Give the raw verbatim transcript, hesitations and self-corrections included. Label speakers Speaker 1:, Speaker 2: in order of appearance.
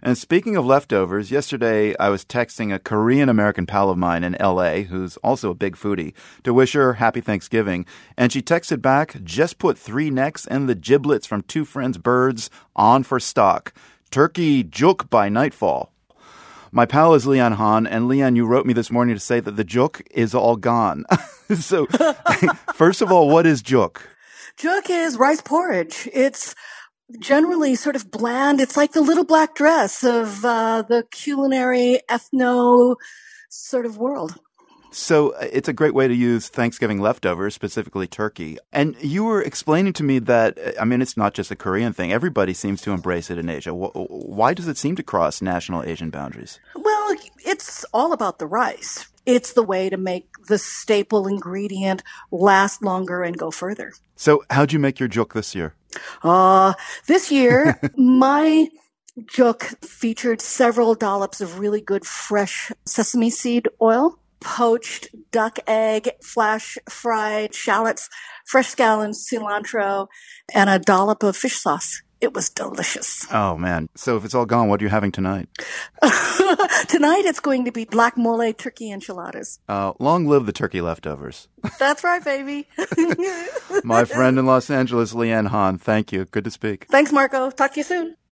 Speaker 1: And speaking of leftovers, yesterday I was texting a Korean-American pal of mine in L A, who's also a big foodie, to wish her happy Thanksgiving. And she texted back, just put three necks and the giblets from two friends' birds on for stock. Turkey juk by nightfall. My pal is Leanne Han, and Leanne, you wrote me this morning to say that the juk is all gone. So, first of all, what is juk?
Speaker 2: Juk is rice porridge. It's generally sort of bland. It's like the little black dress of uh, the culinary ethno sort of world.
Speaker 1: So it's a great way to use Thanksgiving leftovers, specifically turkey. And you were explaining to me that, I mean, it's not just a Korean thing. Everybody seems to embrace it in Asia. Why does it seem to cross national Asian boundaries?
Speaker 2: Well, it's all about the rice. It's the way to make the staple ingredient last longer and go further.
Speaker 1: So how'd you make your juk this year?
Speaker 2: Uh, this year, my juk featured several dollops of really good fresh sesame seed oil, poached duck egg, flash fried shallots, fresh scallions, cilantro, and a dollop of fish sauce. It was delicious.
Speaker 1: Oh, man. So if it's all gone, what are you having tonight?
Speaker 2: Tonight it's going to be black mole turkey enchiladas.
Speaker 1: Uh, long live the turkey leftovers.
Speaker 2: That's right, baby.
Speaker 1: My friend in Los Angeles, Leanne Han, thank you. Good to speak.
Speaker 2: Thanks, Marco. Talk to you soon.